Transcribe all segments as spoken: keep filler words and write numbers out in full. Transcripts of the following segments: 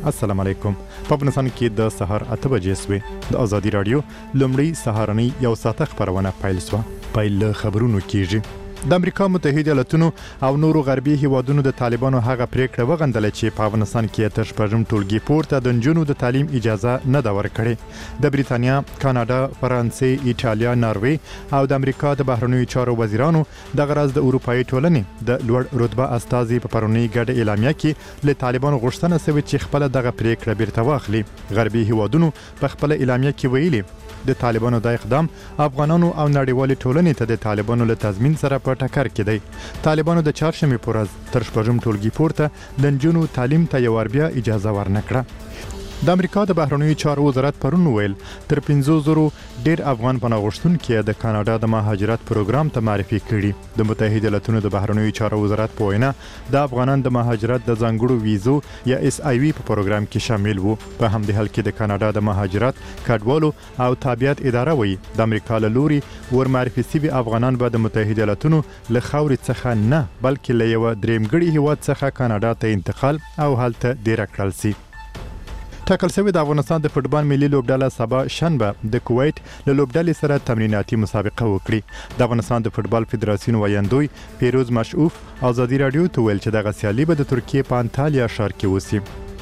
السلام علیکم. په افغانستان کې د سهار اته بجې سوې د ازادي رادیو لومړی سهارنۍ یو ساعته خبرونه پیل شوه. پیل خبرونو کېږي. د امریکا متحده ایالاتونو او نورو غربي هیوادونو د طالبانو هغه پریکړه وغندله چې په افغانستان کې تر شپږم ټولګي پورته د نجونو د تعلیم اجازه نه ده ورکړې. د بریتانیا، کاناډا، فرانسې، ایټالیا، ناروې او د امریکا د بهرنیو چارو وزیرانو د غرض د اروپאי ټولنې د لوړ رتبه استازي په پرونی ګډه اعلامیه کې له طالبانو غوښتنه شوې چې خپل دغه پریکړه بیرته واخلي. غربي هیوادونو په خپل اعلامیه کې ویلي د طالبانو د اقدام افغانانو او نړیوالې ټولنې ته د طالبانو له تضمین سره په ټکر کې دی. طالبانو د چهارشنبې په ورځ تر شپږم ټولګي پورته د نجونو تعلیم ته یو بیا اجازه ورنکړه. د امریکا د بهرنیو چارو وزارت پرون ویل تر پنځه زره ډیر افغان پناه غوښتونکي د کاناډا د مهاجرت پروګرام ته معرفي کړي. د متحده ایالاتونو د بهرنیو چارو وزارت په وینا د افغانان د مهاجرت د ځانګړو ویزو یا اس آی وی په پروګرام کې شامل وو. په همدې حال کې د کاناډا د مهاجرت کډوالو او تابعیت اداره وایي د امریکا له لوري ور معرفي شوي افغانان به د متحده ایالاتونو له خاورې څخه نه بلکې له یو درېمګړي هیواد څخه کاناډا ته انتقال او هلته ډیر کړل شي. ټاکل شوی د افغانستان د فوټبال ملي لوبډله سبا شنبه د کویت له لوبډلې سره تمریناتي مسابقه وکړي. د افغانستان د فوټبال فدراسیون ویاندوی پیروز مشعوف ازادي رادیو ته ویل چې دغه سیالي به د ترکیه په انتالیا ښار کې وسی.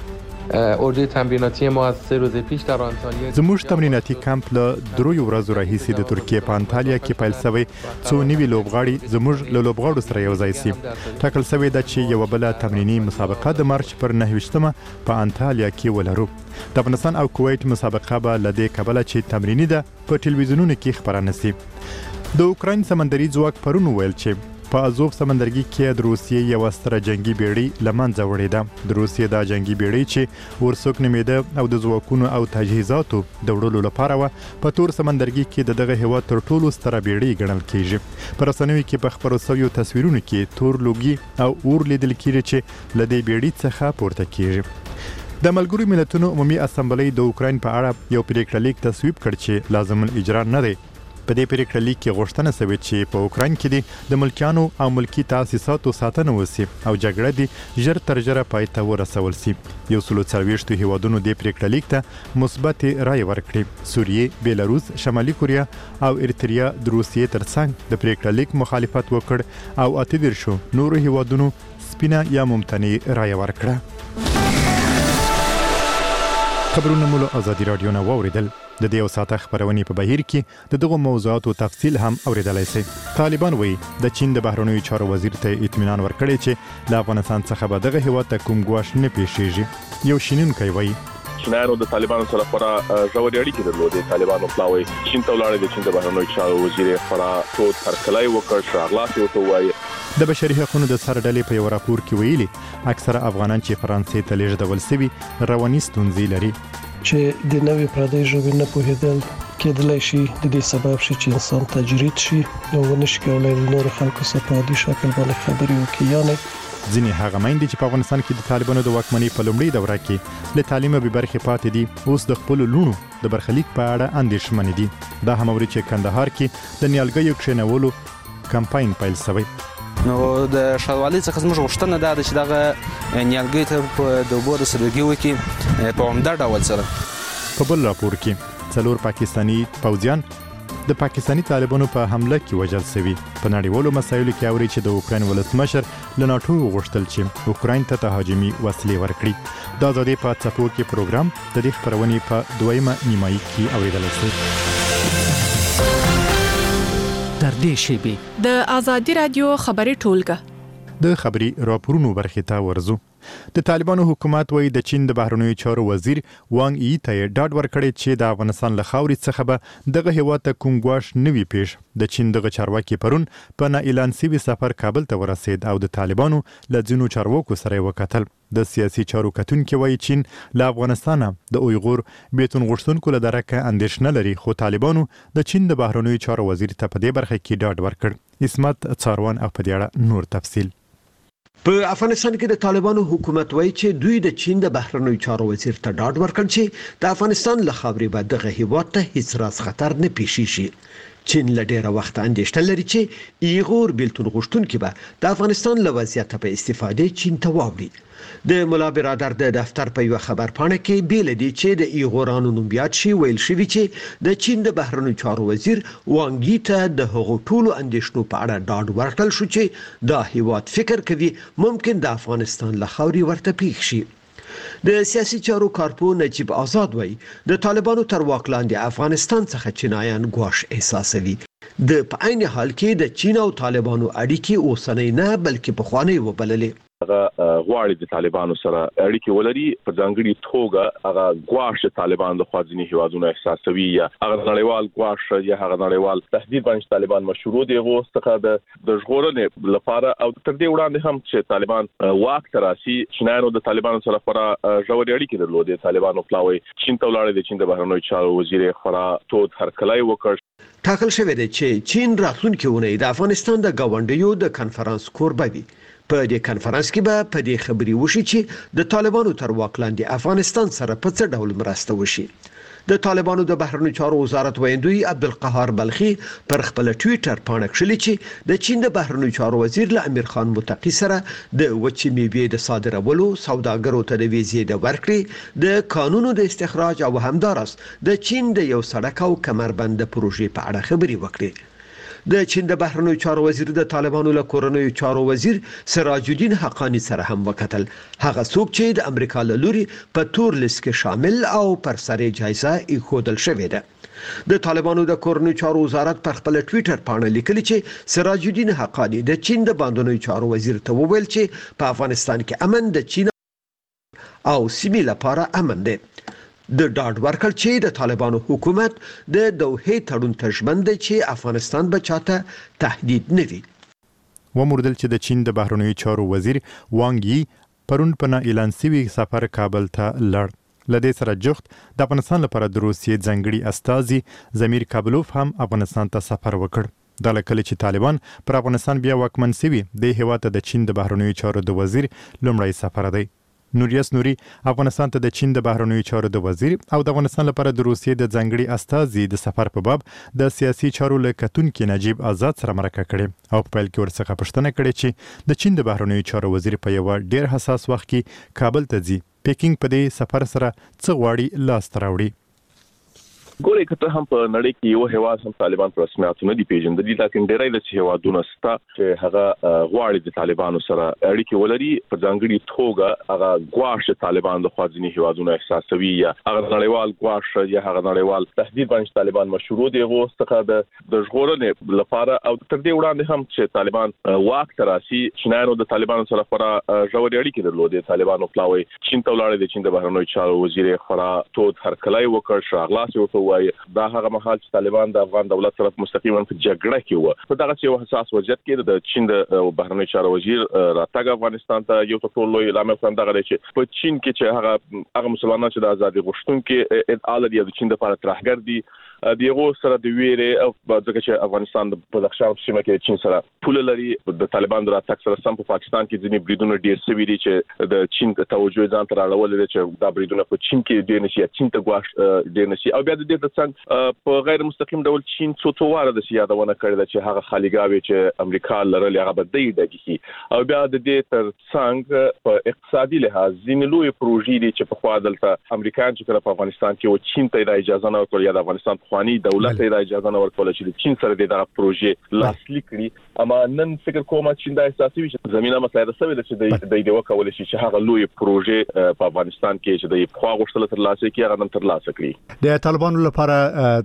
اردوی تمریناتی ما از سه روز پیش در آنتالیا زموږ تمریناتي کمپ له درو ورځو راهیسې د ترکیه په انتالیا کې پیل شوی څو نوي لوبغاړي زموږ له لوبغاړو سره یو ځای شي. ټاکل شوی ده چې یو بل تمرینی مسابقه د مارچ پر نهه په انتالیا کې ولرو. د افغانستان او کویت مسابقه به لدې کبله چې تمرینی ده په ټلویزیونونو کې خبرانه شي. د اوکراین سمندري ځواک پرون ویل چې په ازوف سمندرګي کې د روسیې یو ستره جنگي بیړۍ لمنځه وړې ده. د روسیې د جنگي بیړۍ چې ورسوک نومېده او د ځواکونو او تجهیزاتو د وړلو لپاره و په تور سمندرګي کې د دغه هیواد تر ټولو ستره بیړۍ ګڼل کیږي. په رسنیو کې په خبرو شویو تصویرونو کې تور لوګي او اور لیدل کیږي چې له دې بیړۍ څخه پورته کیږي. د ملګرو ملتونو عمومي اسامبلۍ د اوکراین په اړه یو پریکړه لیک تصویب کړ چې لازم الاجرا نه دی. په دې پریکړه لیک کې غوښتنه شوې چې په اوکراین کې د ملکیانو او ملکی تاسیساتو ساتنه وشي او جګړه دې ژر تر ژره پای ته ورسول شي. یو سل او څلوېښت هیوادونو دې پریکړه لیک ته مثبت رای ورکړي. سوریې، بیلاروس، شمالي کوریا او ارتریا د روسیې ترڅنګ د پریکړه لیک مخالفت وکړ او اته دیرشو نورو هیوادونو سپینه یا ممتنع رای ورکړه. خبرونه مو له ازادي رادیو نه واوریدل. د دې یو ساعته خبرونې په بهیر کې د دغو موضوعاتو تفصیل هم اوریدلای شئ. طالبان وایي د چین د بهرنیو چارو وزیر ته اطمینان ورکړی چې له افغانستان څخه به دغه هیواد ته کوم ګواښ نه پیښیږي. یو شینونکی وایي چینایانو د طالبانو سره خورا ژورې اړیکې درلودې. طالبانو پلاوی چین ته ولاړ دي. چین د بهرنیو چارو وزیر خورا تود هرکلی وکړ، شاغلاس یې ورته ووایي. د بشري حقوقو د سر ډلې په یو راپور کې ویلي اکثره افغانان چې فرانسې ته لیږدول شوي رواني ستونزې لري. چې د نوې پردۍ ژبې نه پوهېدل کېدلی شي د دې سبب شي چې انسان تجرید شي او ونشي کولی له نورو خلکو سره په عادي شکل باندې خبرې وکړي. یعنې ځینې هغه میندې چې په افغانستان کې د طالبانو د واکمنۍ په لومړۍ دوره کې له تعلیمه بې برخې پاتې دي اوس د خپلو لوڼو د برخلیک په اړه اندېښمنې دي. دا هم اوري چې کندهار کې د نیالګیو کښېنولو کمپاین پیل شوی. نو د ښاروالۍ څخه زموږ غوښتنه دا ده چې دغه نیالګیو ته په د اوبو د سلوګي وکړي په عمده ډول سره. په بل راپور کې څلور پاکستاني پوځیان د پاکستاني طالبانو په حمله کې وژل شوي. په نړیوالو مسایلو کې اوري چې د اوکراین ولسمشر له ناټو غوښتل چې اوکراین ته تهاجمي وسلې ورکړي. د ازادۍ په څپو کې پروګرام د دې خبرونې په دویمه نیمایي کې اوریدل شي. در دې شیبې د ازادي رادیو خبري ټولګه د خبري راپورونو برخې ته ورزو. د طالبانو حکومت وایي د چین د بهرنیو چارو وزیر وانګ ای ته ډاډ ورکړی چې د افغانستان له خاورې څخه به دغه هیواد ته کوم ګواښ نه وي پیښ. د چین دغه چارواکي پرون په نه اعلان شوي سفر کابل ته ورسېد او د طالبانو له ځینو چارواکو سره یې وکتل. د سیاسي چارو کتونکي وایي چین له افغانستانه د اویغور بیتون غوښتونکو له درکه اندېښنه لري، خو طالبانو د چین د بهرنیو چارو وزیر ته په دې برخه کې ډاډ ورکړ. اسمت څاروان او په دې اړه نور تفصیل. په افغانستان کې د طالبانو حکومت وایي چې دوی د چین د بهرنیو چارو وزیر ته ډاډ ورکړ چې د افغانستان له خاورې به دغه هیواد ته هیڅ راز خطر نه پیښیږي. چین له ډیره وخت اندېښنه لري چې ایغور بیلتون غوښتونکي به د افغانستان له وضعیت په استفادې چین ته واوړي. د ملا برادر د دفتر په یو خبر پاڼه کې بیل دي چې د ایغورانو نوم یاد شي ویل شوی چې د چین د بهرنیو چارو وزیر وانګی ته د هغو ټولو اندېښنو په اړه ډاډ ورکړل شو چې دا هیواد فکر کوي ممکن د افغانستان له خاورې ورته پیښ شي. د سیاسي چارو کارپو نجیب آزاد وایي د طالبانو تر واک لاندې افغانستان څخه چینایان ګواښ احساسوي. د په عین حال کې د چین او طالبانو اړیکې اوسنۍ نه بلکې پخوانۍ وبللې. هغه غواړي د طالبانو سره اړیکې ولري په ځانګړي توګه هغه ګواښ طالبان د خوازنی هیوادونو احساسوي یا هغه نړیوال ګواښ یا هغه نړیوال تهدید باندې طالبان مشروع دي غوښتنه د د ژغورنې لپاره او تر دې وړاندې هم چې طالبان واک تراسي چینایانو د طالبانو سره پر ژورې اړیکې درلودې. طالبانو پلاوي چین ته ولاړ دي. چین د بهرنیو چارو وزیر خورا تود هرکلی وکړ. ټاکل شوی دی چې چین راتلونکي اونۍ د افغانستان د گاونډیو د کنفرانس کوربه وي. په دې کنفرانس کې به په دې خبري وشي چې د طالبانو تر واک لاندې افغانستان سره په څه ډول مرسته وشي. د طالبانو د بهرنیو چارو وزارت ویندوی عبدالقهار بلخي پر خپل ټوئیټر باندې کړلی چې د چین د بهرنیو چارو وزیر له امیر خان متقی سره د وچې میوې د صادرولو، سوداګرو ته د ویزې د ورکړې، د قانونو د استخراج او همدارس د چین د یو سړک او کمربند پروژې په اړه خبري وکړي. د چین د بهرنیو چارو وزیر د طالبانو له کورنیو چارو وزیر سراج الدین حقانی سره هم وکتل. هغه څوک چې د امریکا له لوري په تور لیست کې شامل او پر سر جایزه ایښودل شوې ده. د طالبانو د کورنیو چارو وزارت پر خپل ټوئیټر باندې لیکلي چې سراج الدین حقانی د چین د باندنیو چارو وزیر ته وویل چې په افغانستان کې امن د چین او سیمې لپاره امن دی. د ډاډ ورکړ چې د طالبانو حکومت د دوحې تړون ته ژمن دی چې افغانستان به چاته تهدید نه وي. وموردل چې د چین د بهرنیو چارو وزیر وانګ یي پرون په اعلان شوی سفر کابل ته لړ. لدې سره جخت د افغانستان لپاره د روسیې ځانګړي استازي زمیر کابلوف هم افغانستان ته سفر وکړ. دا لکه چې طالبان پر افغانستان بیا واکمن شوي د هیواد د چین د بهرنیو چارو د وزیر لومړی سفر دی. نوریاس نوري افغانستان ته د چین د بهرنیو چارو د وزیر او د افغانستان لپاره د روسیې د ځانګړي استازي د سفر په باب د سیاسي چارو له کتونکو نجیب آزاد سره مرکه کړې او په پیل کې ورڅخه پوښتنه کړې چې د چین د بهرنیو چارو وزیر په یو ډیر حساس وخت کې کابل ته ځي، پیکینګ په دې سفر سره څه غواړي لاس ته راوړي. ګورې کته هم په نړۍ کې یو هیواد هم طالبان په رسمیت نه دی پیژندل، لکه ډیری د هیوادونو ستا چې هغه غواړي د طالبانو سره اړیکې ولري په ځانګړي توګه هغه ګواښ طالبان د خوازنی هیوادونو احساسوي یا هغه نړیوال ګواښ یا هغه نړیوال تهدید باندې طالبان مشروع دي غوښتنه د د ژغورنې لپاره او تر دې وړاندې هم چې طالبان واک تراسي چینایانو د طالبانو سره پر ژورې اړیکې درلودې. طالبانو پلاوي چین ته ولاړ دي. چین د بهرنیو چارو وزیر خورا تود هرکلی وکړ. شاغلاس یو وای دا هغه مهال چې طالبان د افغان دولت سره مستقیما په جګړه کې و. په دغه یو حساس وضعیت کې د چین د بهرنیو چارو وزیر راتګ افغانستان ته یو ټول لوی لامل څنګه دی چې په چین کې چې هغه هغه مسلمانان چې د ازادي غوښتونکو ادعا لري د چین لپاره ترهګر دي دیغه سره د ویره او ځکه چې افغانستان د بدخشان سیمه کې چین سره پول لري. د طالبان د راتګ سره سم په پاکستان کې ځینې بریدونه ډیر سوي دي چې د چین د توجه ځان ته راوړل دي چې دا بریدونه په چین کې ډیر نشي چین ته ګواښ ډیر نشي او بیا د دې ترڅنګ په غیر مستقیم ډول چین څو تواره د سیادونه کړل چې هغه خالیګاوي چې امریکا لرل هغه بدې دګي او بیا د دې ترڅنګ په اقتصادي لحاظ ځینې لوی پروژې دي چې په خوا دلته امریکایان چې په افغانستان کې او چین ته د اجازه نه ورکول یا د افغانستان خواني دولت ته د اجازه نه ورکول چې چین سره د دغه پروژې لاسلیک کړي. اما نن فکر کوم چې دا احساسوي چې زمينه مسله ده سوي چې د د دې وکول شي چې هغه لوی پروژې په افغانستان کې چې د خوا غوښتل تر لاسه کې هغه نن تر لاسه کړي. د طالبانو لپاره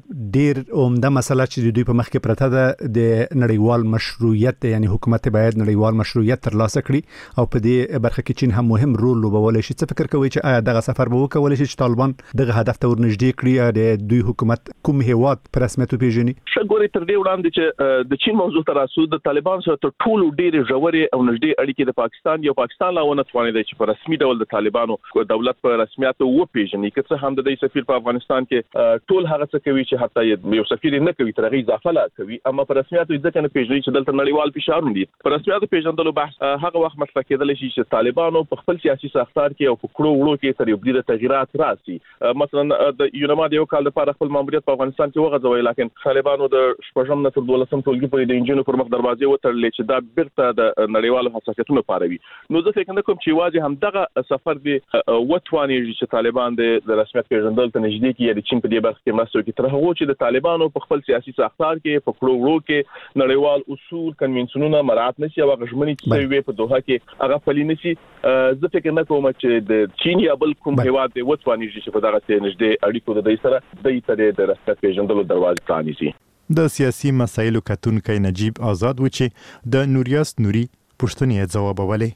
ډیر عمده مسله چې دوی په مخ کې پرته ده د نړیوال مشروعیت، یعنی حکومت باید نړیوال مشروعیت تر لاسه کړي او په دې برخه کې چین هم مهم رول لوبولی شي. څه فکر کوي چې آیا دغه سفر به وکول شي چې طالبان دغه هدف ته ورنږدې کړي د دوی حکومت کوم هیواد پر رسمیت پیژني؟ شګوري تر دې وړاندې چې د چین موضوع تر اسو د طالبان سره تر ټولو ډېر ژورې او نږدې اړیکې د پاکستان یو پاکستان لا ونه توانیدي چې په رسمي ډول د طالبانو دولت په رسمیت و پیژني. که څه هم د دې سفیر په افغانستان کې ټول هغه څه کوي چې حتی یو سفیر نه کوي تر هغه اضافه لا کوي، اما په رسمیت ځکه نه پیژني چې دلته نړیوال فشار دي. په رسمیت پیژندلو بحث هغه وخت مطرح کېدل شي چې طالبانو په خپل سیاسي ساختار کې او په کړو وړو کې تر یو ډېر تغیرات راسي. مثلا د یونما د یو کال لپاره خپل ماموریت په افغانستان کې وغځوي لکه طالبانو د شپږم نه تر دولسم ټولګي پورې د انجینو پر مخ دروازې وتړلې چې دا بیرته د نړیوالو حساسیتونو پاروي. نو زه فکر کوم چې واځي هم دغه سفر دی وټواني چې طالبان د رسمیت پیژندل ته نږدې کې د چین په دې برخه کې مسو کې تر هغه چې د طالبانو په خپل سیاسي ساختار کې په کړو وړو کې نړیوال اصول کنونسیونونه مراعات نشي او غژمنې چې وي په دوحه کې هغه پلي نشي. زه فکر نه کوم چې د چین یا بل کوم هیواد دی وټواني چې په دغه ته نږدې اړیکو د دې سره د ایتره د رسمیت پیژندلو دروازه پرانیزي. د سیاسي مسایلو کتونکي نجیب آزاد و چې د نوریاس نوري پښتنې ځوابولې.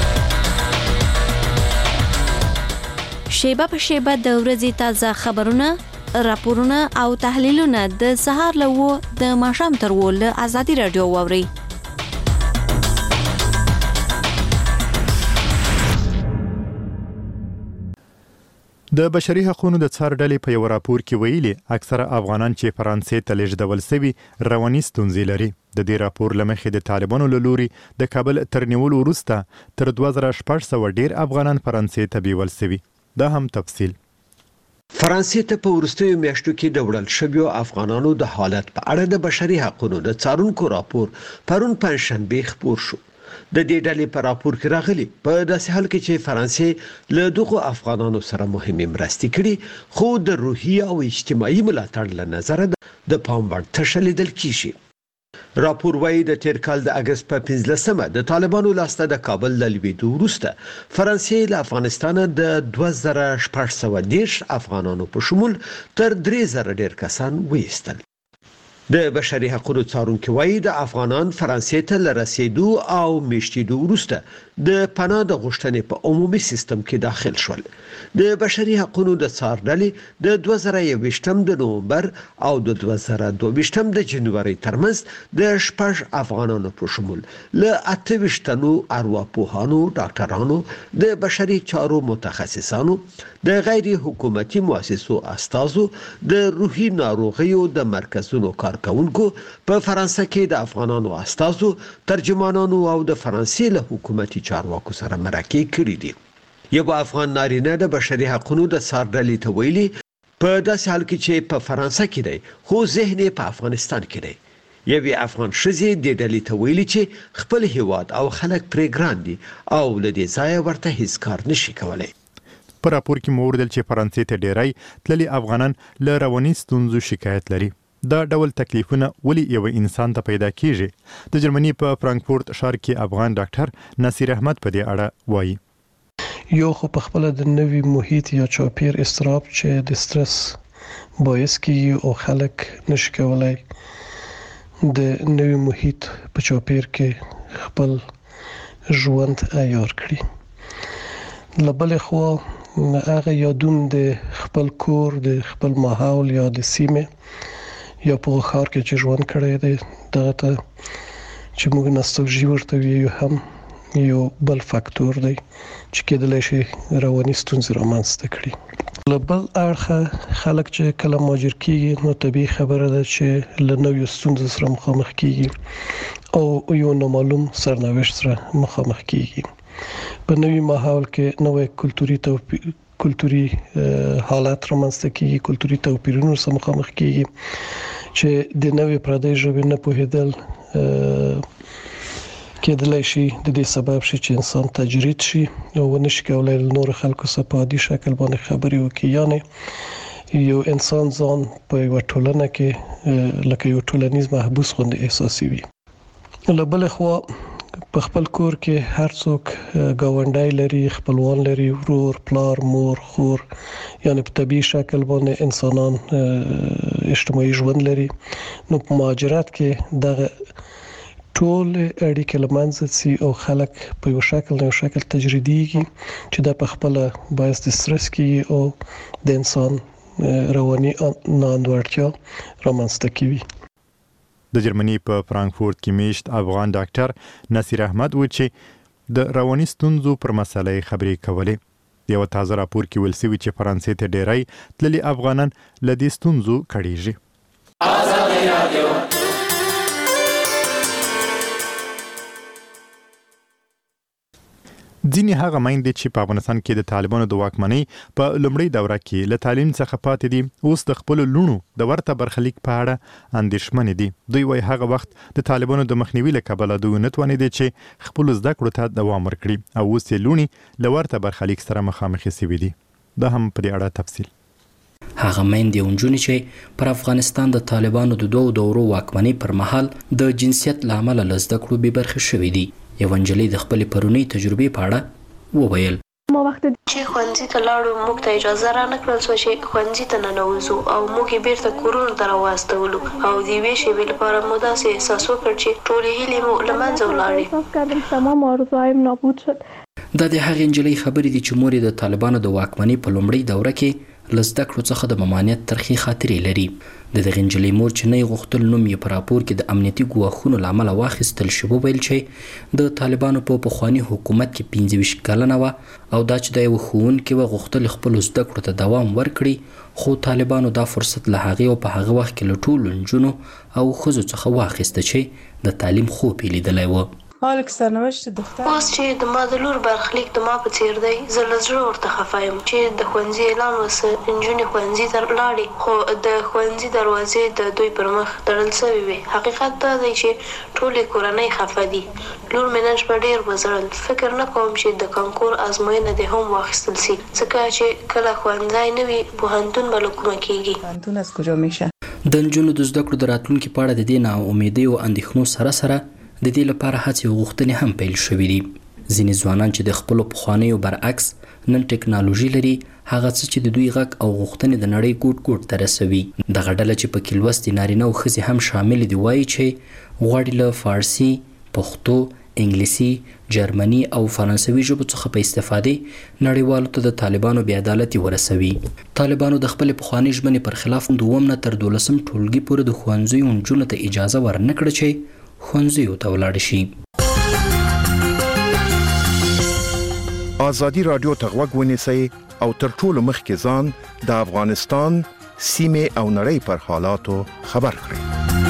شیبه په شیبه د ورځې تازه خبرونه، راپورونه او تحلیلونه د سهار له و د ماښام تر و له ازادي رادیو واوري. د بشري حقوقو د څار ډلې په یو راپور کې ویلي اکثره افغانان چې فرانسې ته لیږدول شوي رواني ستونزې لري. د دې راپور لمخې د طالبانو له لوري د کابل تر نیولو وروسته تر دوه زره شپږ سوه ډیر افغانان فرانسې ته بیول شوي. دا هم تفصیل. فرانسې ته په وروستیو میاشتو کې د وړل شویو افغانانو د حالت په اړه د بشري حقوقو د څارونکو راپور پرون پنځشنبه خپور شو. د دې ډلې په راپور کې راغلي په داسې حال کې چې فرانسې له دغو افغانانو سره مهمه مرستې کړي خو د روحي او اجتماعي ملاتړ له نظره د پام وړ تشه لیدل کیږي. راپور وايي د تیر کال د اگست په پنځلسمه د طالبانو لاسته د کابل له لویدو وروسته فرانسې له افغانستان د دوه زره شپږ سوه دېرش افغانانو په شمول تر درې زره ډیر کسان وایستل. د بشري حقوقو څارونکو وايي د افغانان فرانسې ته لرسېدو او میشتېدو وروسته د پناه د غوښتنې په عمومي سیستم کې داخل شول. د بشري حقوقو د څار ډلې د دوه زره یوویشتم د نومبر او د دوه زره دوه ویشتم د جنوري ترمنځ د شپږ افغانانو په شمول له اته ویشتنو ارواپوهانو، ډاکټرانو، د بشري چارو متخصصانو، د غیر حکومتي مؤسسو استازو، د روحي ناروغیو د مرکزونو کارکونکو، په فرانسه کې د افغانانو استازو، ترجمانانو او د فرانسې له حکومتي چارواکو سره مرکې کړې دي. یو افغان نارینه د بشري حقوقو د څار ډلې ته ویلي په داسې حال کې چې په فرانسه کې دی خو ذهن په افغانستان کې دی. یوې افغان ښځې د ډلې ته ویلي چې خپل هیواد او خلک پرې ګران دي او له دې ځایه ورته هیڅ کار نشي کولی. په راپور کې مو ولیدل چې فرانسې ته ډیری تللي افغانان له رواني ستونزو شکایت لري. دا ډول تکلیفونه ولی یو انسان ته پیدا کیږي. د جرمني په فرانکفورت ښار کې افغان ډاکټر نصیر احمد په دې اړه وایي. یو خو په خپل د نوي محیط یا چاپیر استراب چې د سترس باعث کیږي او خلک نشي کولای د نوي محیط په چاپیر کې خپل ژوند عیار کړي. لبل خو هغه یادون د خپل کور، د خپل ماحول یا د سیمه یا په ښار کې چې ژوند کړی دی دغه ته چې موږ نوستالژي ورته ویو هم یو بل فاکتور دی چې کېدلی شي رواني ستونزې رامنځته کړي. له بل اړخه خلک چې کله مهاجر کېږي نو طبیعي خبره ده چې له نویو ستونزو سره مخامخ کېږي او یو نامعلوم سرنوشت سره مخامخ کېږي. په نوي ماحول کې نوې کلتوري توپیر کلتوري حالات رامنځته کیږي، کلتوري توپیرونو سره مخامخ کیږي چې د نوې پردۍ ژبې نه پوهېدل کېدلی شي د دې سبب شي چې انسان تجرید شي او ونشي کولای له نور خلکو سره په عادي شکل باندې خبرې وکړي. یعنې یو انسان ځان په یو ټولنه کې لکه یو ټولنیز محبوس غوندې احساسوي. له بل خوا په خپل کور کې هر څوک ګاونډی لري، خپلوان لري، ورور، پلار، مور، خور، یعنی په طبیعي شکل باندې انسانان اجتماعي ژوند لري. نو په مهاجرت کې دغه ټول اړیکې له منځه ځي او خلک په یو شکل نه یو شکل تجریدیږي چې دا په خپله باعث د سترس کیږي او د انسان رواني ناانډولتیا رامنځته کوي. د جرمني په فرانکفورت کې میشت افغان ډاکټر نصیر احمد و چې د رواني ستونزو پر مسلې خبرې کولې. یو تازه راپور کې ویل شوی چې فرانسې ته ډیری تللي افغانان له دې ستونزو کړيږي. ازادي رادیو ځینې هغه میندې چې په افغانستان کې د طالبانو د واکمنۍ په لومړۍ دوره کې له تعلیم څخه پاتې دي اوس د خپل لونو د ورته برخلیک په اړه اندېښمنې دي. دوی وايي هغه وخت د طالبانو د مخنیوي له کبله دوی نه توانېدي چې خپل زده کړو ته دوام ورکړي او اوس یې لونی له ورته برخلیک سره مخامخ شوي دي. دا هم په دې اړه تفصیل. هغه میندې او نجونې چې پر افغانستان د طالبانو د دوو دورو واکمنۍ پر مهال د جنسیت له امله له زده کړو بې برخې شوي دي. یوه نجلۍ د خپلې پرونۍ تجربې په اړه وویل. ما وخت چې ښوونځي ته لاړو موږ ته اجازه را نه کړل شوه چې ښوونځي ته ننوځو او موږ یې بیرته کورونو ته راواستولو او د یوې شېبې لپاره مو داسې احساس وکړ چې ټولې هیلې مو له منځه ولاړې. تمام آرزوهایم نابود شد. دا د هغې نجلۍ خبرې دي چې مور یې د طالبانو د واکمنۍ په لومړۍ دوره کې له زده کړو څخه د ممانعت ترخې خاطرې لري. د دغې نجلۍ مور چې نه یې غوښتل نوم یې په راپور کې د امنیتي ګواښونو له امله واخیستل شي وویل چې د طالبانو په پخواني حکومت کې پنځه ویشت کلنه وه او دا چې د یوه ښوونکي وه غوښتل خپلو زده کړو ته دوام ورکړي خو طالبانو دا فرصت له هغې او په هغه وخت کې له ټولو نجونو او ښځو څخه واخیسته چې د تعلیم خوب یې لیدلی و. حالک سرنوشت دختر اوس چې د ما د لور برخلیک د ما په څیر دی زه له زړه ورته خفه یم چې د ښوونځي اعلان وسه نجونې ښوونځي ته لاړې خو د ښوونځي دروازې د دوی پر مخ تړل سوې وې. حقیقت دا دی چې ټولې کورنۍ خفه دي. لور مې نن شپه ډېر وزړل. فکر نه کوم چې د کانکور ازموینه دې هم واخیستل سي ځکه چې کله ښوونځی نه وي پوهنتون به له کومه کېږي. پوهنتون از کجا میشه. د نجونو د زده کړو د راتلونکي په اړه د دې ناامیدۍ او اندېښنو سره سره د دې لپاره هڅې او غوښتنې هم پیل شوي دي. ځینې ځوانان چې د خپلو پخوانیو برعکس نن ټکنالوژي لري هغه څه چې د دوی غږ او غوښتنې د نړۍ ګوټ ګوټ ته رسوي. دغه ډله چې پکې لوستې نارینه او ښځې هم شامل دي وایي چې غواړي له فارسي، پښتو، انګلیسي، جرمني او فرانسوي ژبو څخه په استفادې نړیوالو ته د طالبانو بې عدالتي ورسوي. طالبانو د خپلې پخوانۍ ژمنې پر خلاف دوم نه تر دولسم ټولګي پورې د ښوونځیو نجونو ته اجازه ورنه کړه چې ښوونځیو ته ولاړ شي. ازادي راډیو ته غوږ ونیسئ او تر ټولو مخکې ځان د افغانستان سیمې او نړۍ پر حالاتو خبر کړئ.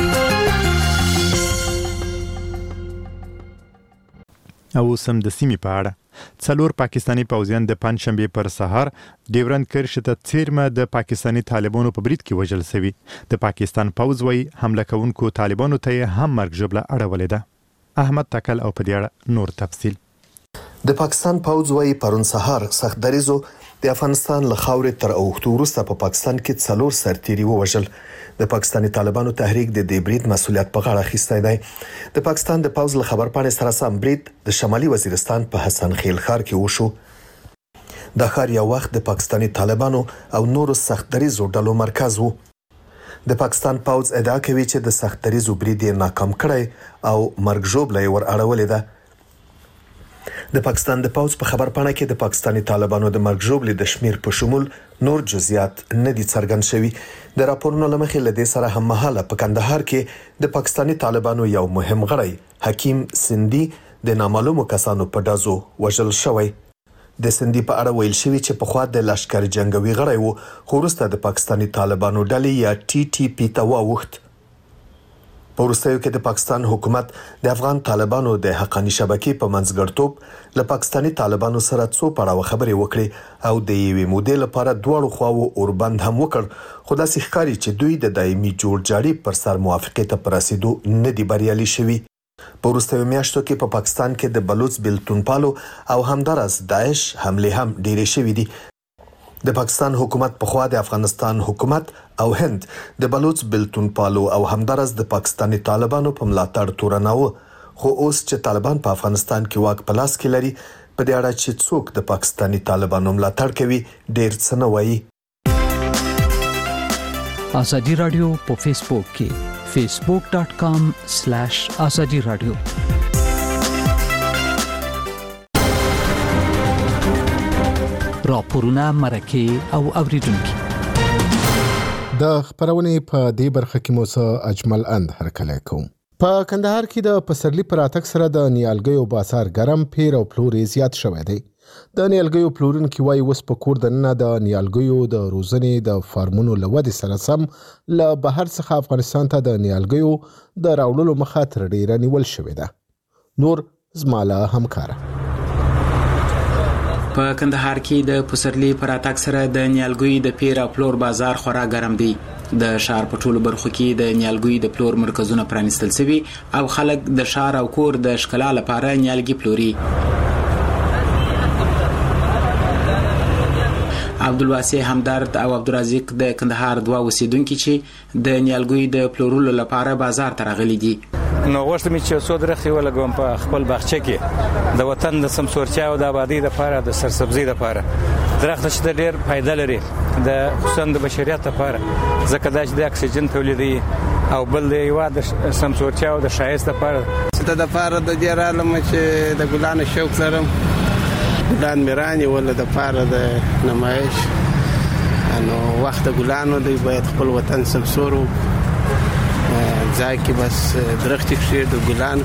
او سم د سیمې په اړه څلور پاکستانی پوځیان د پنځشنبه پر سهار ډیورند کرښې ته څیرمه د پاکستانی طالبانو په برید کې وژل شوي. د پاکستان پوځ وايي حمله کوونکو طالبانو ته هم مرګ ژوبله اړولې ده. احمد تکل او په دې اړه نور تفصیل. د پاکستان پوځ وايي پرون سهار سخت دریزو د افغانستان له خاورې تر اوښتو وروسته په پاکستان کې څلور سرتیري ووژل. د پاکستاني طالبانو تحریک د دې برید مسولیت په غاړه اخیستی دی. د پاکستان د پوځ له خبرپاڼې سره سم برید د شمالي وزیرستان په حسن خیل ښار کې وشو. دا ښار یو وخت د پاکستاني طالبانو او نورو سخت دریزو ډلو مرکز و. د پاکستان پوځ ادعا کوي چې د سخت دریزو برید یې ناکام کړی او مرګ ژوبله یې ور اړولې ده. د پاکستان د پوځ په خبرپاڼه کې د پاکستاني طالبانو د مرګ ژوبلې د شمیر په شمول نور جزئیات نه دي څرګند شوي. د راپورونو له مخې له دې سره هم مهاله په کندهار کې د پاکستاني طالبانو یو مهم غړی حکیم سندي د نامعلومو کسانو په ډزو وژل شوی. د سندي په اړه ویل شوی چې په خوا د لشکر جنگوي غړی وو خو وروسته د پاکستاني طالبانو ډلې یا ټي ټي پی ته واوښت. په وروستیو کې د پاکستان حکومت د افغان طالبانو د حقانی شبکې په منځګړیتوب له پاکستاني طالبانو سره څو پړاوه خبرې وکړې او د یوې مودې لپاره دواړو خواوو اوربند هم وکړ خو داسې ښکاري چې دوی د دایمي جوړجاړي پر سر موافقې ته په رسیدو نه دي بریالي شوي. په وروستیو میاشتو کې په پا پاکستان کې د بلوچ بیلتون پالو او همدارس داعش حملې هم ډېرې شوې دي. د پاکستان حکومت په خوا د افغانستان حکومت او هند د بلوچ بیلتون پالو او همدارس د پاکستاني طالبانو په ملاتړ تورناوه خو اوس چې طالبان په افغانستان کې واک په لاس کې لري په دې اړه چې څوک د پاکستاني طالبانو ملاتړ کوي ډېر څه نه وایي. ازادي رادیو په فیسبوک کې فیسبوک ډاٹ کام سلیش ازادي رادیو. راپورونه مرکه او اوریدونکو د خبرونه په دې برخه کې موسی اجمل اند هرکلی کوم. په کندهار کې د پسرلی پر اتک سره د نیالګیو بازار ګرم پیر او پلورې زیات شوی دی. د نیالګیو پلورونکي وايي اوس په کور دننه د نیالګیو د روزنې د فارمونو له ودې سره سم له بهر څخه افغانستان ته د نیالګیو د راوړلو مخه تر ډیره نیول شوې ده. نور زماله همکاره په کندهار کې د پسرلي پر اتاک سره د نیالګوي د پیر او پلور بازار خورا ګرم دی. د شهر په ټولو برخو کې د نیالګوي د پلور مرکزونه پرانیستل شوي او خلک د شهر او کور د ښکلا لپاره نیالګي پلوري. عبدالواسع همدرد او عبدالرزاق د کندهار دوه اوسیدونکي چې د نیالګوي د پلورلو لپاره بازار ته راغلي دي. نو غوښتم چې څو درختې ولګوم په خپل باغچه کې د وطن د سمسورتیا او د آبادۍ لپاره د سرسبزۍ لپاره. درخت چې د ډېر فایده لري د خصوصا د بشریت لپاره، ځکه دا چې د اکسیجن تولیدوي او بل د هېواد د سمسورتیا او د ښایست لپاره. د دپاره د دې رالم چې د ګلانو شوق لرم، ګلان مې رانیول دپاره د نمایش. نو وخت د ګلانو دی باید خپل وطن سمسور وکړو، ځای کې بس درختې کښېږدو، ګلان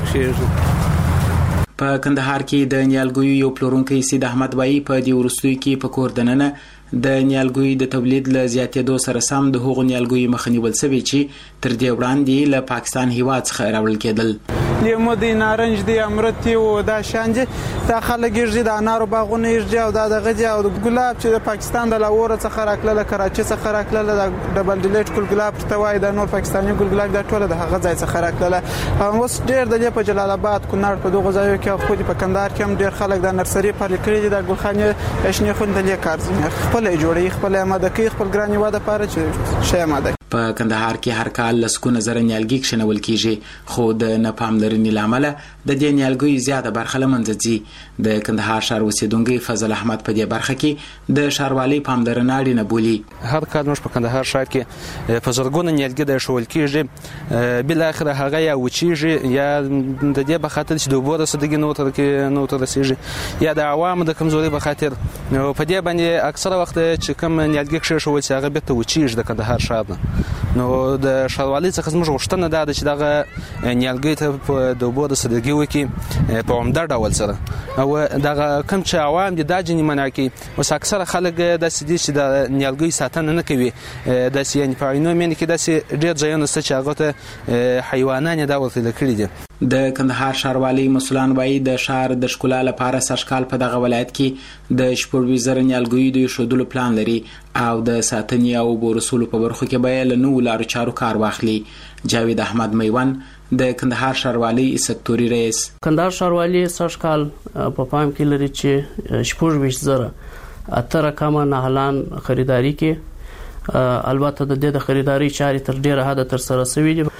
کښېږدو. په کندهار کې د نیالګیو یو پلورونکی سید احمد وایي په دې وروستیو کې په کور دننه د نیالګیو د تولید له زیاتېدو سره سم د هغو نیالګیو مخه نیول شوې چې تر دې وړاندې له پاکستان هیواد څخه راوړل کېدل. لیمو دی، نارنج دی، امرت دی او دا شان دي. دا خلک یې د انارو باغونه یې او دا دغه دي او د ګلاب چې د پاکستان د لاهور څخه راکله، کراچي څخه راکله، د ډبل ډیلیټ ګل ګلاب ته وایي، د نور پاکستاني ګل ګلاب دا ټول د هغه ځای څخه راکله. اوس ډېر د په جلال آباد، کونړ په دغه ځایو کې خو په کندهار کې هم ډېر خلک د نرسري پر لیکلي دي د ګلخانې اشنی خوندلې کار خپل جوړي، خپل آماده کوي، خپل ګران واده لپاره چې شی آماده. په کندهار کې هر کال لسکونه زره نیالګي کښنول کیږي، خو د ناپاملرنې له امله د دې نیالګیو زیاته برخه له منځه ځي. د کندهار ښار اوسیدونکی فضل احمد په دې برخه کې د ښاروالۍ پاملرنه اړینه بولي. هر کال موږ په کندهار ښار کې په زرګونه نیالګي د ایښودل کېږي، بالاخره هغه یا وچیږي یا د دې په خاطر چې د اوبو رسیدګي نو تر کې نو تر رسیږي یا د عوامو د کمزوري په خاطر. نو په دې باندې اکثره وخت چې کوم نیالګي کښېښول چې هغه بیرته وچیږي د کندهار ښار نه. نو د ښاروالۍ څخه زموږ غوښتنه دا ده چې دغه نیالګي ته په د اوبو رسیدګي وکړي په عمده ډول سره، او دغه کوم چې عوام دي دا ځینې منع کړي. اوس اکثره خلک داسې دي چې د نیالګیو ساتنه نه کوي، داسې یعنې په عینو مینه کې داسې ډېر ځایونه شته چې هغو ته حیوانان یې دا ورته کړي دي. د کندهار ښاروالۍ مسؤلان وایي د ښار د ښکلا لپاره سږکال په دغه ولایت کې د شپږ زره نیالګیو د ایښودلو پلان لري او د ساتنې او اوبو رسولو په برخو کې به یې له نوو لارو چارو کار واخلي. جاوید احمد میوان د کندهار ښاروالۍ سکتوري رئیس. کندهار ښاروالۍ سږکال په پام کې لري چې شپږ ویشت زره اته رقمه نهالان خریداري کې، البته د دې د خریداري چارې تر ډیره حده تر سره شوې دي.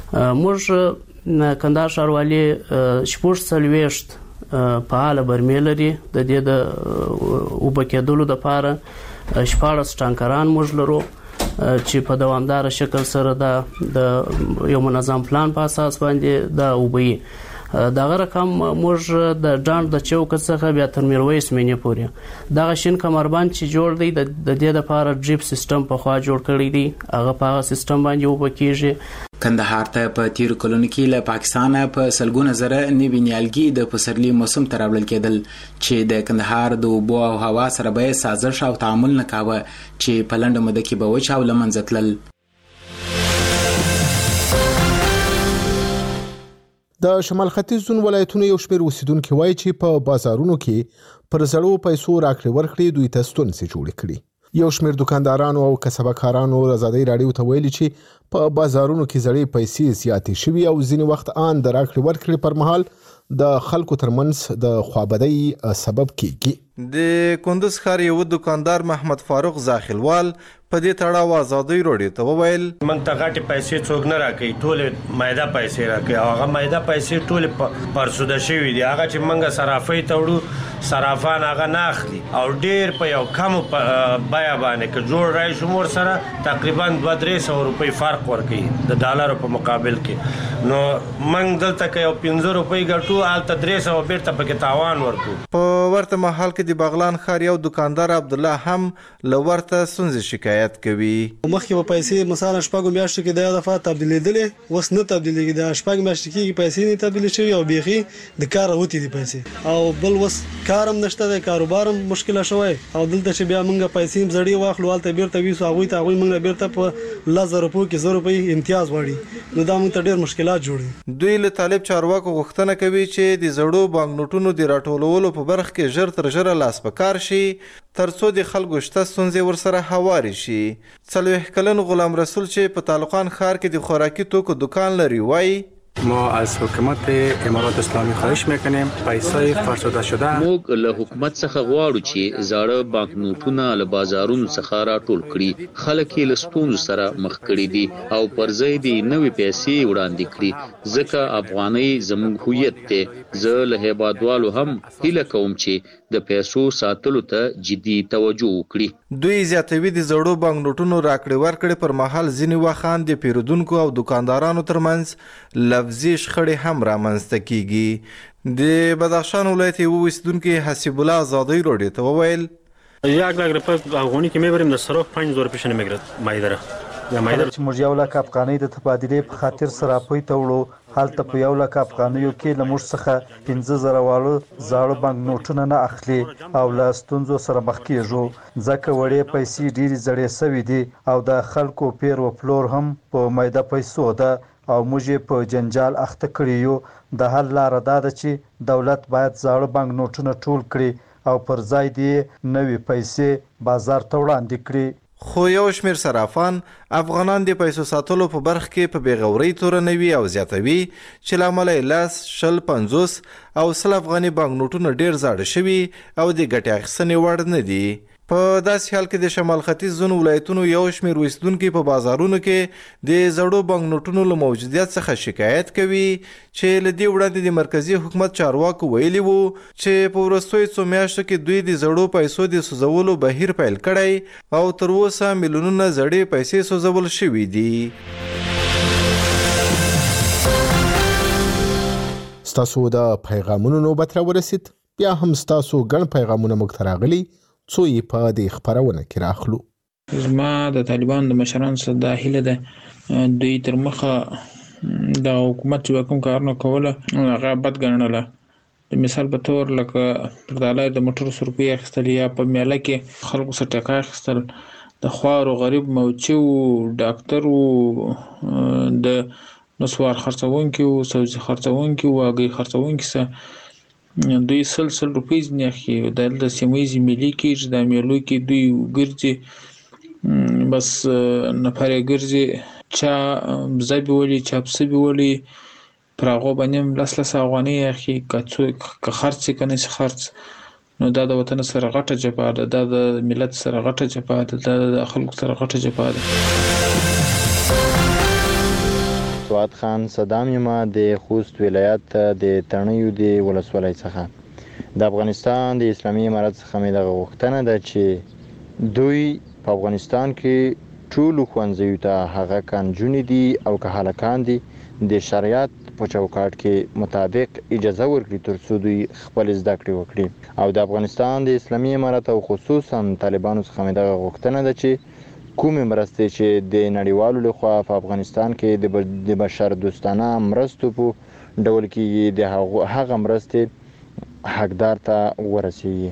موږ کندهار ښاروالۍ شپږ څلوېښت فعاله برمې لري د دې د اوبه کېدلو دپاره. شپاړس ټانکران موږ لرو چې په دوامداره شکل سره د یو منظم پلان په اساس باندې دا اوبه دغه رقم موږ د ډانډ د چوک څخه بیا تر میرویس مینې پورې دغه شین کمربند چې جوړ دی د دې لپاره ډریپ سیستم په خوا جوړ کړی دی، هغه په هغه سیستم باندې اوبه کیږي. کندهار ته په تیرو کلونو کې له پاکستانه په سلګونه زره نوي نیالګي د پسرلي موسم ته راوړل کېدل چې د کندهار د اوبو او هوا سره به سازش او تعامل نه کاوه چې په لنډه موده کې به وچ او له منځه تلل. د شمال ختیځ زون ولایتونو یو شمېر اوسیدونکي وایي چې په بازارونو کې پر زړو پیسو راکړې ورکړې دوی ته ستونزې جوړې کړي. یو شمېر دکاندارانو او کسبکارانو ازادۍ راډیو ته ویلي چې په بازارونو کې زړې پیسې زیاتې شوي او ځینې وخت آن د راکړې ورکړې پر مهال د خلکو ترمنځ د خوابدۍ سبب کیږي. د کندوز ښار یو دکاندار محمد فاروق زاخلوال په دې تړاو ازادۍ راډیو ته وویل موږ ته غټې پیسې څوک نه راکوي، ټولې مایده پیسې راکوي او هغه مایده پیسې ټولې پرسوده شوي دي. هغه چې موږ صرافۍ ته وړو صرافان هغه نه اخلي او ډېر په یو کمو بیه باندې که جوړ رای شمور سره تقریبا دوه درې سوه روپۍ فرق ورکوي د ډالرو په مقابل کې. نو موږ دلته که یو پنځه روپۍ ګټو هلته درې سوه بیرته پکې تاوان ورکو. په ورته مهال کې د بغلان ښار یو دکاندار عبدالله هم له ورته ستونزې شکایت کوي. مخکې به پیسې مثلا شپږو میاشتو کې د یو دفعه تبدیلېدلې، اوس نه تبدیلېږي. د شپږ میاشتې کېږي پیسې نه تبدیلې شوي او بیخي د کار راوتې دي پیسې، او بل اوس کار هم نشته دی، کاروبار هم مشکله شوی. او دلته چې بیا موږ پیسې زړې واخلو هلته بیرته ویسو هغوی ته هغوی موږ بیرته په لس زره روپیو کې زر روپۍ امتیاز غواړي. نو دا موږ ته ډېر مشکلات جوړوي. دوی له طالب چارواکو غوښتنه کوي چې د زړو بانکنوټونو د راټولولو په برخه کې کې ژر تر ژره لاس په کار شي ترڅو د خلکو شته ستونزې ورسره هواري شي. څلوېښت کلن غلام رسول چې په طالقان ښار کې د خوراکي توکو دکان لري وایي ما از حکومت امارات اسلامی خواهش میکنیم پیسای فرسوده شده موږ له حکومت څخه غواړو چې زاړه بانک نوټونه له بازارونو څخه راټول کړي. خلک یې له ستونزو سره مخ کړي دي او پر ځای د نوې پیسې وړاندې کړي ځکه افغانۍ زموږ هویت دی. زه له هیوادوالو هم هیله کوم چې د پیسو ساتلو ته جدي توجه وکړي. دوی زیاتوي د زړو بانک نوټونو راکړې ورکړې پر مهال ځینې وخت د پیرودونکو او دکاندارانو ترمنځ لفظي شخړې هم رامنځته کیږي. د بدخشان ولایت یو اوسیدونکي حسیب الله آزادی راډیو ته وویل یک لاک روپۍ افغاني کې میبریم د سراف پنج زره پیش نمیگیرد مایدره یا مایدره چې موږ یو لاک افغانۍ د تبادلې په خاطر سراپۍ ته وړو هلته په یو لاک افغانیو کې له موږ څخه پنځه زره واړه زاړه بانک نوټونه نه اخلي او له ستونزو سره مخ کیږو ځکه وړې پیسې ډېرې زړې سوي دي او د خلکو پیر و پلور هم په مایده پیسو ده او موږ په جنجال اخته کړی یو. د حل لاره دا ده چې دولت باید زاړه بانک نوټونه ټول کړي او پر ځای دې نوې پیسې بازار ته وړاندې کړي. خو یو شمېر صرافان افغانان د پیسو ساتلو په برخه کې په بېغورۍ تورنوي او زیاتوي چې له امله یې لس شل پنځوس او سل افغاني بانک نوټونه ډېر زاړه شوي او د ګټې اخیستنې وړ نه دي. په داسې حال کې د شمال ختیځ ځینو ولایتونو یو شمېر اوسیدونکي په بازارونو کې د زړو بانک نوټونو له موجودیت څخه شکایت کوي چې له دې وړاندې د مرکزي حکومت چارواکو ویلي وو چې په وروستیو څو میاشتو کې دوی د زړو پیسو د سوځولو بهیر پیل کړی او تر اوسه میلیونونه زړې پیسې سوځول شوي دي. ستاسو د پیغامونو نوبت راورسید. بیا هم ستاسو ګڼ پیغامونه موږ ته راغلي څو یې په دې خپرونه کې راخلو. زما د طالبان د مشرانو سره دا هیله ده دوی تر مخه د حکومت چې کوم کارونه کوله هغه بد ګڼله. د مثال په تور لکه پر دالای د موټر سروپی اخیستل یا په میله کې خلکو سره ټکا اخیستل د خوارو غریب موچو ډاکټرو د نسوار خرڅونکي او سبزي خرڅونکي او هګۍ خرڅونکي سره دوی سل سل روپۍ ځنې اخلي. د سیمه ملي کېږي د میلو کې دوی ګرځي بس نفر یې ګرځي چا بزه بیولي چا پسه بیولي پر هغو باندې هم لس لس افغانۍ اخلي که خرڅ یې که نشي خرڅ نو دا د وطن سره غټه جفا ده دا د ملت سره غټه جفا ده دا د خلکو سره غټه جفا ده. سواد خان صدام یما د خوست ولایت د تڼیو د ولسوالۍ څخه د افغانستان د اسلامي امارت څخه مې دغه غوښتنه ده چې دوی په افغانستان کې ټولو ښوونځیو ته هغه کنجونې دي او که هلکان دي د شریعت په چوکاټ کې مطابق اجازه ورکړي ترڅو دوی خپل زده کړې وکړي او د افغانستان د اسلامي امارت او خصوصا طالبانو څخه مې دغه غوښتنه ده چې کومې مرستې چې د نړیوالو لخوا په افغانستان کې د بشر دوستانه مرستو په ډول کې د هغه مرستې حقدار ته ورسیږي.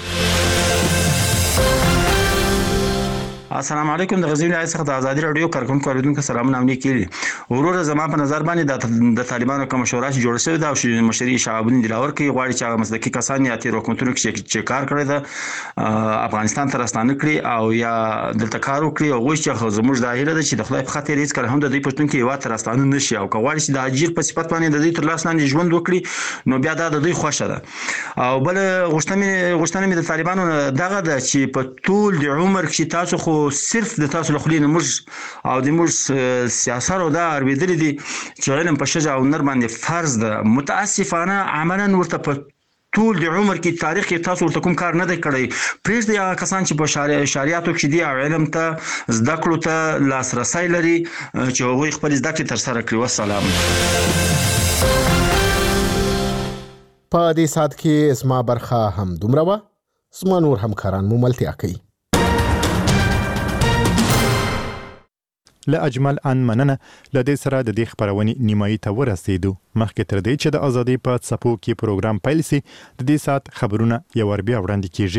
السلام علیکم. د غزنی ولایت څخه د ازادي رادیو کارکونکو اوریدونکو سلامونه امنیت کړي. ورور زما په نظر باندې د طالبانو کوم شورا چې جوړ شوی دا او مشري شعبون دلاور کوي غواړي چې هغه مسلکي کسان یا تیر حکومتونو کې چې کار کړی دا افغانستان ته راستانه کړي او یا دلته کار وکړي او غوښتي چې زموږ ظاهره ده چې د خدای په خاطر هیڅ کله هم د دې پښتون کې یو تر راستانه نشي او غواړي چې د اجیر په صفت باندې د دې تر لاس لاندې ژوند وکړي نو بیا دا د دوی خوښه ده. او بل غوښتنه غوښتنه مې د طالبانو دغه ده چې په ټول د عمر کې تاسو خو صرف د تاسو له خلینو موږ او د موږ سیاستو دا اړویدلې دي چې علم په شجاع او نر باندې فرض ده. متاسفانه عملاً ورته په ټول د عمر کې تاریخ کې تاسو ورته کوم کار نه دی کړی. پرېږدئ هغه کسان چې په شریعتو کې دي او علم ته زده کړو ته لاسرسی لري چې هغوی خپل زده کړې ترسره کړي. والسلام. په دې ساعت کې زما برخه هم دومره وه. زما نور همکاران مو ملتیا کوي. له اجمل ان مننه له دې سره د دې خبرونې نیمایي ته ورسېدو. مخکې تر دې چې د ازادي په څپو کې پروګرام پیل سي د دې سات خبرونه یو ور بیا وړاندې کیږي.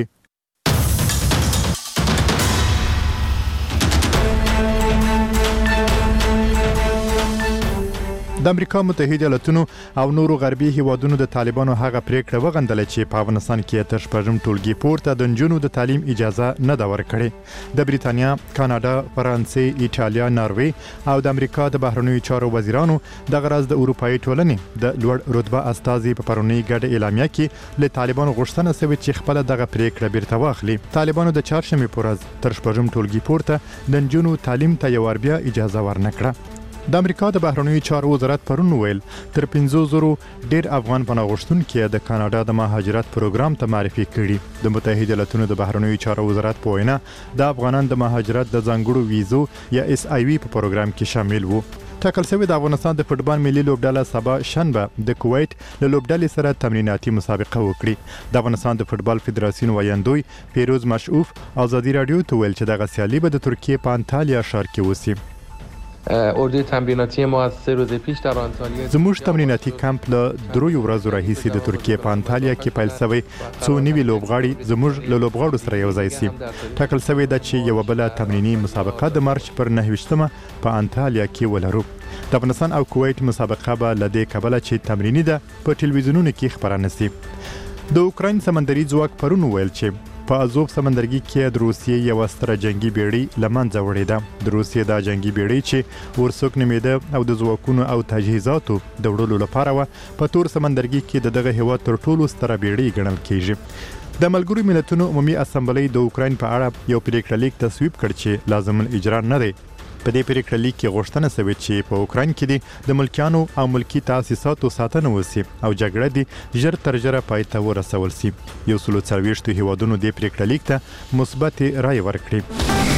د امریکا متحده ایالاتونو او نورو غربي هیوادونو د طالبانو هغه پریکړه وغندله چې په افغانستان کې تر شپږم ټولګي پورته د نجونو د تعلیم اجازه نه ده ورکړې. د بریتانیا، کاناډا، فرانسې، ایټالیا، ناروې او د امریکا د بهرنیو چارو وزیرانو د غرض د اروپאי ټولنې د لوړ رتبه استازي په پرونی ګډه اعلامیه کې له طالبانو غوښتنه شوې چې خپل دغه پریکړه بیرته واخلي. طالبانو د چهارشنبه پر ورځ تر شپږم ټولګي پورته د نجونو تعلیم ته یو بیا اجازه ورنکړه. د امریکا د بهرنیو چارو وزارت پرون ویل تر پنځه زره ډیر افغان پناه غوښتونکي د کاناډا د مهاجرت پروګرام ته معرفي کړي. د متحده ایالاتونو د بهرنیو چارو وزارت په وینا د افغانان د مهاجرت د ځانګړو ویزو یا اس آی وی په پروګرام کې شامل وو. ټاکل شوی د افغانستان د فوټبال ملي لوبډله سبا شنبه د کویت له لوبډلې سره تمریناتي مسابقه وکړي. د افغانستان د فوټبال فدراسیون ویاندوی پیروز مشعوف ازادي رادیو ته ویل چې دغه سیالي به د ترکیه په انټالیا ښار کې وسی. اردوی تمریناتی ما از سه روز پیش در آنتالیا زموږ تمریناتي کمپ له دروي ورځو راهیسې د ترکیه په انټالیا کې پیل شوی څو نوي لوبغاړي زموږ له لوبغاړو سره یو ځای شي. ټاکل شوی د چې یو بل تمرینی مسابقه د مارچ پر نهه په انټالیا کې ولرو. د افغانستان او کویت مسابقه به لدې کبله چې تمرینی ده په ټلویزیونونو کې خبرانه شي. د اوکراین سمندري ځواک پرون ویل چې په ازوف سمندرګي کې د روسیې یو ستره جنگي بیړۍ لمنځه وړې ده. د روسیې د جنگي بیړۍ چې ورسوک نومیده او د ځواکونو او تجهیزاتو د وړلو لپاره و په تور سمندرګي کې د دغه هیواد تر ټولو ستره بیړۍ ګڼل کیږي. د ملګرو ملتونو عمومي اسامبلۍ د اوکراین په اړه یو پریکړه لیک تصویب کړ چې لازم الاجرا نه دی. په دې پریکړه لیک کې غوښتنه شوې چې په اوکراین کې د ملکیانو او ملکی تاسیساتو ساتنه وشي او جګړه دې ژر تر ژره پای ته ورسول شي. یو سلو څلوېښتو هیوادونو دې پریکړه لیک ته مثبت رائے ورکړي.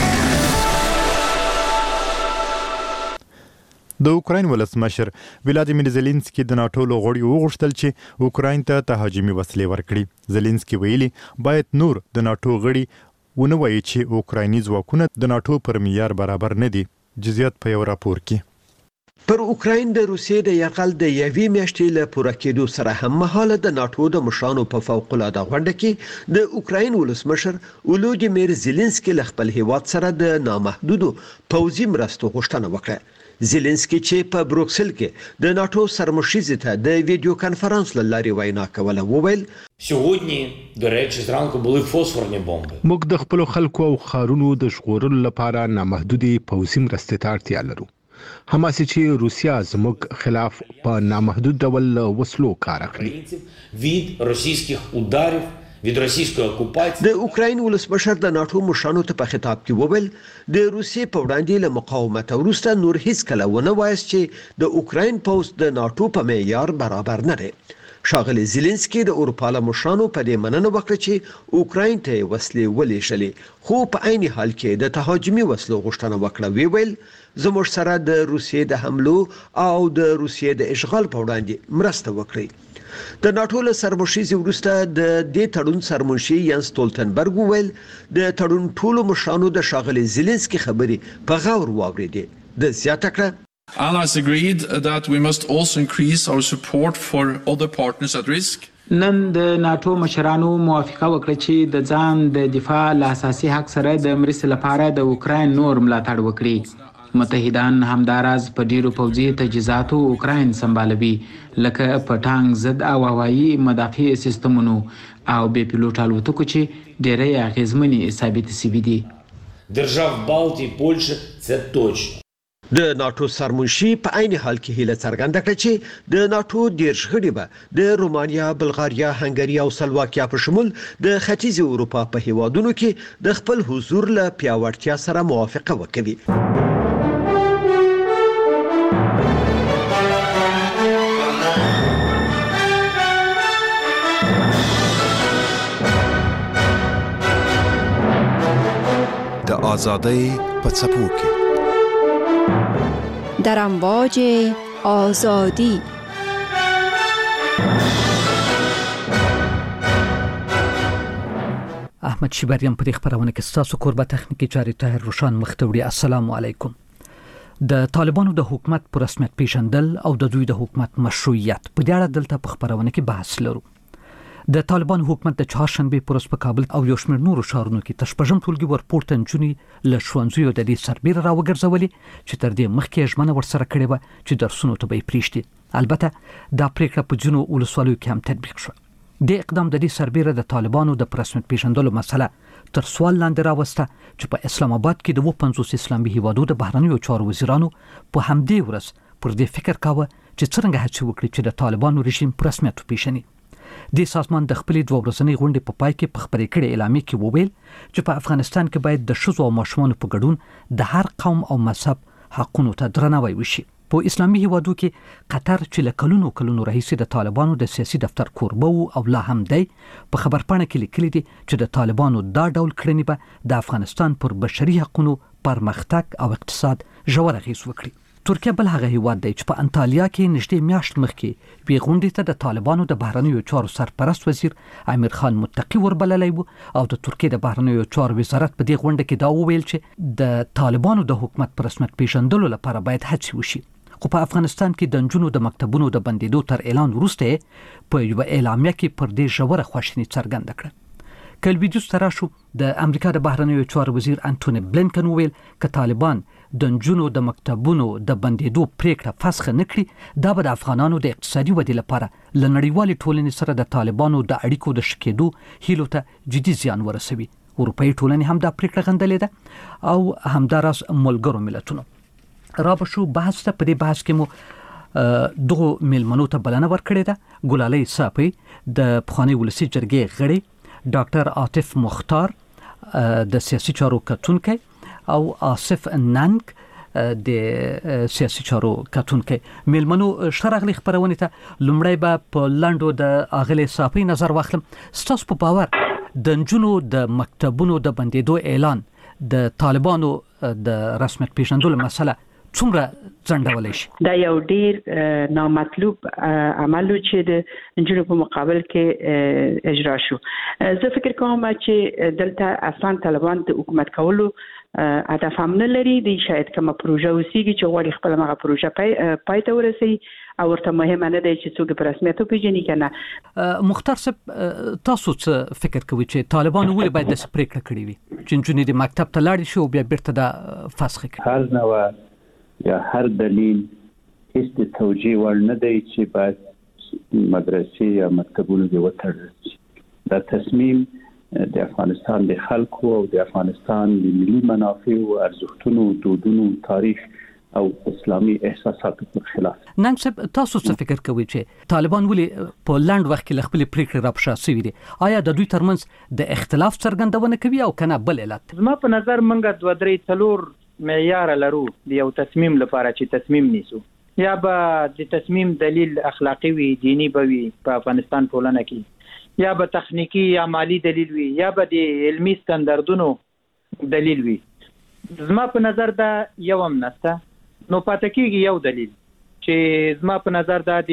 د اوکراین ولسمشر ولادیمیر زيلنسکي د ناتو لغړی وغوښتل چې اوکراین ته تهاجمي وسلې ورکړي. زيلنسکي ویلي باید نور د ناتو غړي ونه وایي چې اوکرایني ځواکونه د ناتو پر معیار برابر نه دي. جزئیات په یو راپور کې. پر اوکراین د روسیې د یرغل د یوې میاشتې له پوره کېدو سره هم مهاله د ناتو د مشرانو په فوق العاده غونډه کې د اوکراین ولسمشر ولودیمیر زيلنسکي له خپل هیواد سره د نامحدودو پوځي مرستو غوښتنه وکړه. زيلنسکي چې په بروکسل کې د ناتو سرمشیز ته د ویډیو کانفرنس لارې وینا کوله وویل سهودنی د رېچ زرانکو بولی فوسفورنی بمب موږ د خپل خلکو او خارونو د ژغورلو لپاره نامحدودي پوځي مرستې ته اړتیا لرو. هماسې چې روسیا زموږ خلاف په نامحدود ډول وسلو کار اخلي. від російських ударів від російської окупації. د اوکراین ولسمشر د ناتو مشرانو ته په خطاب کې وویل د روسیې په وړاندې له مقاومت وروسته نور هیڅ کله ونه وایست چې د اوکراین پوځ د ناتو په معیار برابر نه دی. ښاغلی زيلنسکي د اروپا له مشرانو په دې مننه وکړه چې اوکراین ته وسلې ولېږلې، خو په عین حال کې د تهاجمي وسلو غوښتنه وکړه. وی ویل زموږ سره د روسیې د حملو او د روسیې د اشغال په وړاندې مرسته وکړي. د ناتو له سرمشیز وروسته د دې تړون سرمنشي ینس ستولتنبرګ ویل د تړون ټولو مشرانو د ښاغلي زيلنسکي خبرې په غور واورېدې. د زیاته کړه Allies agreed that we must also increase our support for other partners at risk. نن د ناتو مشرانو موافقه وکړه چې د ځان د دفاع له اساسي حق سره د مرستې لپاره د اوکراین نور ملاتړ وکړي. متحدان همداراز په ډیرو پوځي تجهیزاتو اوکراین سمبالوي لکه په ټانک ضد او هوایي مدافع سیستمونو او بې پیلوټ الوتکو چې ډیری اغیزمنې ثابت شوي دي. держав Балтії, Польщі це точно. د ناتو سرمنشي په عین حال کې هیله څرګنده کړه چې د ناتو دیرش غړي به د رومانیا، بلغاریا، هنګري او سلواکیا په شمول د ختیځ اروپا په هیوادونو کې د خپل حضور له پیاوړتیا سره موافقه وکړي. د آزادۍ په څپو کې در امواج آزادی احمد شیبریان په دې خبرونه کې ستاسو کوربه تخنیکی چاري طاهر روشان مختوړي. السلام علیکم. د طالبانو د حکومت پر رسمیت پیژندل او د دوی د حکومت مشروعیت په دې اړه دلته په خبرونه کې بحث لرو. د طالبان حکومت د چهارشنبه پر ورځ په کابل او یو شمېر نورو ښارونو کې تشپږم ټولګي ورپورته نجونې له ښوونځیو د دې سربیره راوګرځولې چې تر دې مخکې ژمنه ورسره کړې وه چې درسونو ته به یې پرېږدي. البته دا پریکړه په ځینو ولسوالیو کې هم تطبیق شوه. د اقدام د دې سربیره د طالبانو د رسمیت پیژندلو مسله تر سوال لاندې راوسته چې په اسلام آباد کې د پنځوس اسلامي هیوادو د بهرنیو چارو وزیرانو په همدې ورځ پر دې فکر کاوه چې څنګه هڅه وکړي چې د طالبانو رژیم په رسمیت وپیژني. د سازمان د خپلې دوه ورځنۍ غونډې په پای کې په خبرې کړې اعلامیه کې وویل چې په افغانستان کې باید د ښځو او ماشومانو په ګډون د هر قوم او مذهب حقونو ته درناوی وشي. په اسلامي هیوادو کې قطر چې له کلونو کلونو راهیسې د طالبانو د سیاسي دفتر کوربه وو او لا هم دی، په خبرپاڼه کې لیکلي دي چې د طالبانو دا ډول کړنې به د افغانستان پر بشري حقونو، پرمختګ او اقتصاد ژور اغېز وکړي. ترکیه بل هغه هیواد دی چې په انطالیا کې نږدې میاشت مخکې یوې غونډې ته د طالبانو د بهرنیو چارو سرپرست وزیر امیر خان متقي وربللی و او د ترکیې د بهرنیو چارو وزارت په دې غونډه کې دا وویل چې د طالبانو د حکومت په رسمیت پیژندلو لپاره باید هڅې وشي. خو په افغانستان کې د نجونو د مکتبونو د بندېدو تر اعلان وروسته په یوه اعلامیه کې پر دې ژوره خواشیني څرګنده کړه. که لویدیځ ته راشو، د امریکا د بهرنیو چارو وزیر انټوني بلینکن وویل که طالبان د نجونو د مکتبونو د بندېدو پریکړه فسخ نه کړي، دا به د افغانانو د اقتصادي ودې لپاره له نړیوالې ټولنې سره د طالبانو د اړیکو د ښه کېدو هیلو ته جدي زیان ورسوي. اروپایي ټولنې هم دا پریکړه غندلې ده او همداراز ملګرو ملتونو. را به شو بحث ته. په دې بحث کې مو دغو میلمنو ته بلنه ورکړې ده. ګلالۍ صافی د پخواني ولسي جرګې غړی، ډاکټر عاطف مختار د سیاسي چارو کتونکی او آصف ننګ د سیاسي چارو کتونکی. میلمنو ښه راغلي خپرونې ته. لومړی به په لنډو د اغلې صافی نظر واخلم. ستاسو په باور د نجونو د مکتبونو د بندېدو اعلان د طالبانو د رسمیت پیژندلو مسله څومره ځنډولی شي؟ دا یو ډیر نامطلوب عمل چې د نجونو په مقابل کې اجرا شو. زه فکر کوم چې دلته اصلا طالبان د حکومت کولو هدف هم نه لري. دی شاید کومه پروژه وسیږي چې غواړي خپل هغه پروژه پای پای ته ورسوي او ورته مهمه نه دی چې څوک په رسمیت وپېژني که نه. مختار صاحب، تاسو څه فکر کوئ چې طالبان ولې باید داسې پرېکړه کړې وي چې نجونې د مکتب ته لاړې شي او بیا بیرته دا فسخ کړي؟ هر نوع یا هر دلیل هیڅ د توجیه وړ نه دی چې باید مدرسې یا مکتبونه دې وتړل شي. دا تصمیم د افغانستان د خلکو او د افغانستان د ملي منافعو، ارزښتونو، دودونو، تاریخ او اسلامي احساساتو پر خلاف. ننګ صاحب، تاسو څه فکر کوئ چې طالبان ولې په لنډ وخت کې له خپلې پرېکړې راپشا سوي دي؟ آیا د دوی ترمنځ د اختلاف څرګندونه کوي او که نه بل علت؟ زما په نظر موږ دوه درې څلور معیار لرو د یو تصمیم لپاره چې تصمیم نیسو. یا به د تصمیم دلیل اخلاقی وي، دینی به وي په افغانستان ټولنه کې، یا به تخنیکی یا مالی دلیل وي، یا به د علمی ستاندردونو دلیل وي. زما په نظر دا یو هم نشته. نو پاتې کېږي یو دلیل چې زما په نظر دا